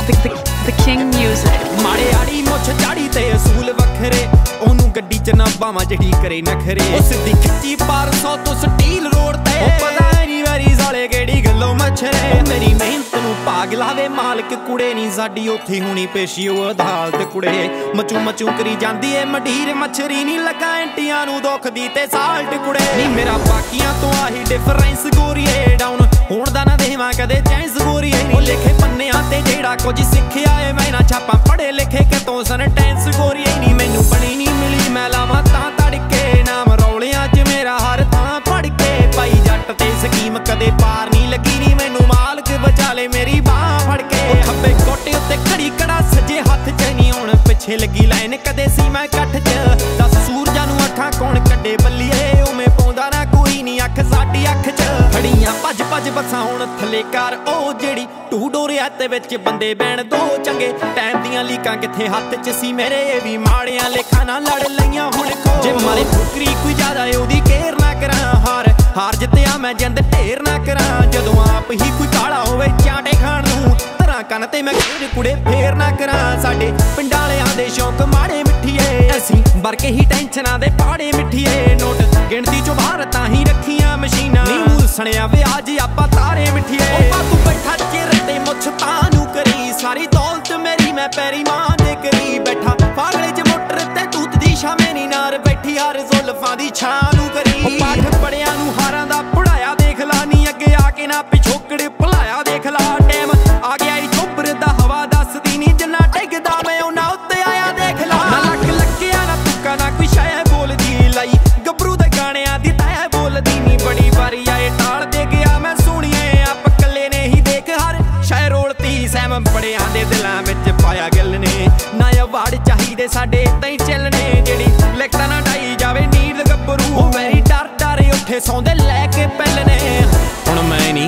The King Music। माड़े आड़ी मुछ झाड़ी ते असूल वखरे, ओनू गड्डी च ना बावां जड़ी करे नखरे। ओ सिद्धी खिच्ची 1200 तो स्टील रोड ते, ओ पता नहीं वेरी साले केड़ी गल्लों मच्छरे। ओ मेरी मेहनत नू भाग लावे मालक कुड़े नी साडी उत्थे हुणी पेशी ओ अदालत कुड़े। मचू मचू करी जांदी ए मडीर मच्छरी नी लगा एंटियां नू दुख दी ते साल्ट कुड़े। नी मेरा बाकियां तो आही डिफरेंस गोरीए, डाउन होण दा ना देवां कदे चांस गोरीए। नी लिखे पन्नियां ते जेड़ा कुछ सिक्खिया ए मैं ना छापां पढ़े लिखे के तो सेंटेंस गोरीए। नी मैनू बनी नी मिली मैं लावां तां तड़के, नाम रौलियां च मेरा हर थां पढ़ के। पाई जट ते स्कीम कदे पार नी लगी, नी मैनू मालक बचा ले मेरी बांह फड़ के। खब्बे कोटे उत्ते घड़ी कड़ा सज्जे हत्थ च नी, हुण पिछे लगी लाइन कदे सी मैं कट्ठ च। दस सूरजां नू अखां कौन कड्डे बल्लीए, उवें पाउंदा ना कोई नी अख साडी अख च। खड़ियां भज भज बसां हुण थल्ले कर ओ जेड़ी टू डोरिया ते विच बंदे बैण दो चंगे। टाइम दियां लीकां किथे हत्थ च सी मेरे, भी माड़ियां लेखां ना लड़ लईयां हुण खो। जे मारे ठुकरी कोई ज्यादा ओदी केयर ना करां, हार जित्तिया मैं जिंद ढेर ना करां। जदों आप ही कोई काला होवे चाटे खाण नूं, धरां कन ते मैं खेड़ कुड़े फेर ना करां। साडे पिंडां वालियां दे शौक माड़े मिठीए, असीं बर के ही टेंशनां दे पाड़े मिठीए। नोट गिणती चों बाहर तां ही रखियां मशीनां, नी मूल सणिया विआज आपां तारे मिठीए। ओ तू बैठा चिर ते मुछ तां नूं करी, सारी दौलत मेरी मैं पैरी मां दे करी। बैठा फागले च मोटर ते तूत दी शामे नी नार, बैठी यार जुल्फां दी छां नूं करी। ओ पाठ पढ़िया नूं हारां दा पढ़ाया देख ला, नी अगे आके ना पिछोकड़ भुलाया देख ला। टैम आ गया ई चोबर दा हवा दसदी नी, जिन्ना डिगदा मैं उन्ना उत्ते आया देख ला। ना लक लग्गिया ना तुक्का ना कोई शै बोलदी लाई, गबरू दे गाणियां दी तै बोलदी नी। बड़ी वारी आए टाल दे गया मैं सुणिए, आप कल्ले ने ही देख हर शै रोलती। सैम बड़ियां दे दिलां विच पाया गिल ने, ना अवार्ड चाहिदे साडे ताईं चलने। जेड़ी लिखता ना ढाई जावे नींद गबरू, ओ मेरी डर डर उठे सौंदे लैके पैलने। हुण मैं नी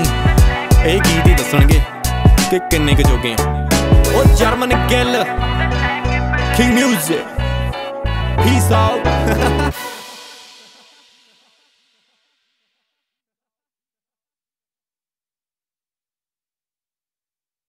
ਇਹ ਗੀਤ ਹੀ ਦੱਸਣਗੇ ਕਿ ਕਿੰਨੇ ਕੁ ਜੋਗੇ ਆ। ਉਹ Jarman Gill King Music, peace out।